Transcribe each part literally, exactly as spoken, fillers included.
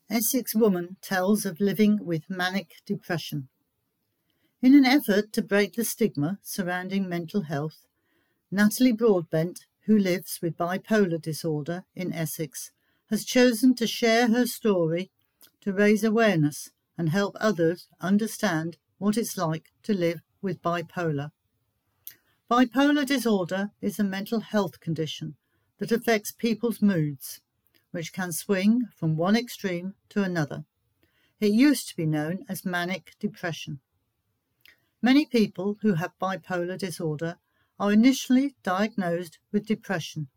Essex woman tells of living with manic depression. In an effort to break the stigma surrounding mental health, Natalie Broadbent, who lives with bipolar disorder in Essex, has chosen to share her story to raise awareness and help others understand what it's like to live with bipolar. Bipolar disorder is a mental health condition that affects people's moods, which can swing from one extreme to another. It used to be known as manic depression. Many people who have bipolar disorder are initially diagnosed with depression.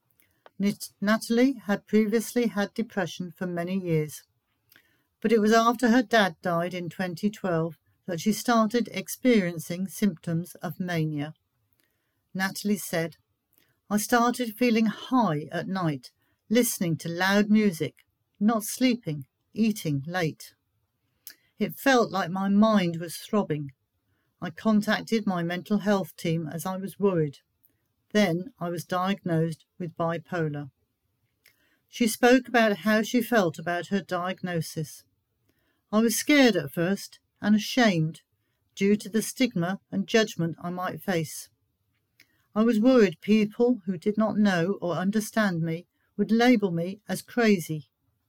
Natalie had previously had depression for many years, but it was after her dad died in twenty twelve that she started experiencing symptoms of mania. Natalie said, "I started feeling high at night, listening to loud music, not sleeping, eating late. It felt like my mind was throbbing. I contacted my mental health team as I was worried. Then I was diagnosed with bipolar." She spoke about how she felt about her diagnosis. "I was scared at first and ashamed due to the stigma and judgment I might face. I was worried people who did not know or understand me would label me as crazy.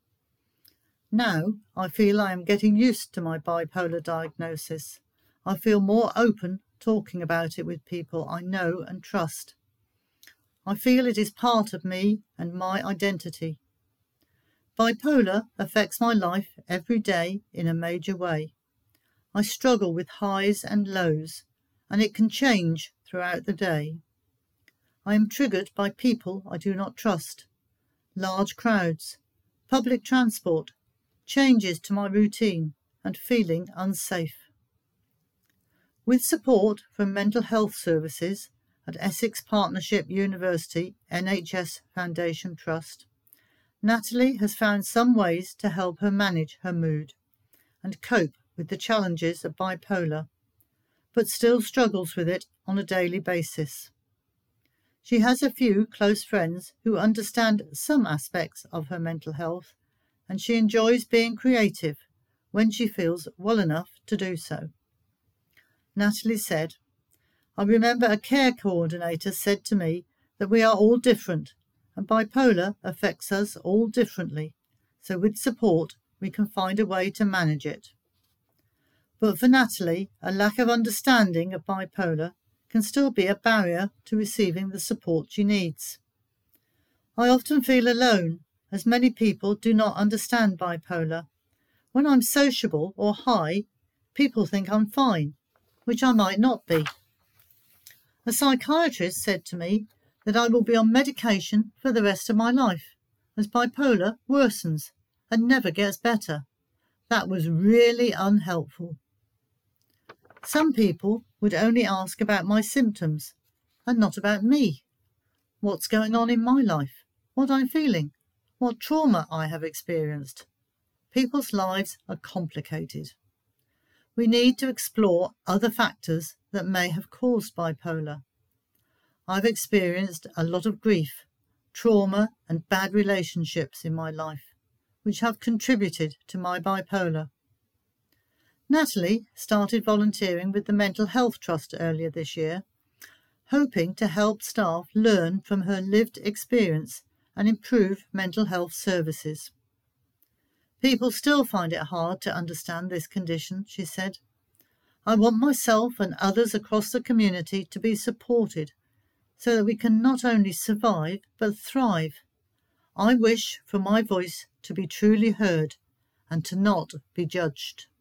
Now I feel I am getting used to my bipolar diagnosis. I feel more open talking about it with people I know and trust. I feel it is part of me and my identity. Bipolar affects my life every day in a major way. I struggle with highs and lows, and it can change throughout the day. I am triggered by people I do not trust, large crowds, public transport, changes to my routine, and feeling unsafe." With support from mental health services at Essex Partnership University N H S Foundation Trust, Natalie has found some ways to help her manage her mood and cope with the challenges of bipolar, but still struggles with it on a daily basis. She has a few close friends who understand some aspects of her mental health, and she enjoys being creative when she feels well enough to do so. Natalie said, "I remember a care coordinator said to me that we are all different and bipolar affects us all differently, so with support we can find a way to manage it." But for Natalie, a lack of understanding of bipolar can still be a barrier to receiving the support she needs. "I often feel alone, as many people do not understand bipolar. When I'm sociable or high, people think I'm fine, which I might not be. A psychiatrist said to me that I will be on medication for the rest of my life, as bipolar worsens and never gets better. That was really unhelpful. Some people would only ask about my symptoms and not about me. What's going on in my life, what I'm feeling, what trauma I have experienced. People's lives are complicated. We need to explore other factors that may have caused bipolar. I've experienced a lot of grief, trauma and bad relationships in my life, which have contributed to my bipolar." Natalie started volunteering with the Mental Health Trust earlier this year, hoping to help staff learn from her lived experience and improve mental health services. "People still find it hard to understand this condition," she said. "I want myself and others across the community to be supported so that we can not only survive but thrive. I wish for my voice to be truly heard and to not be judged."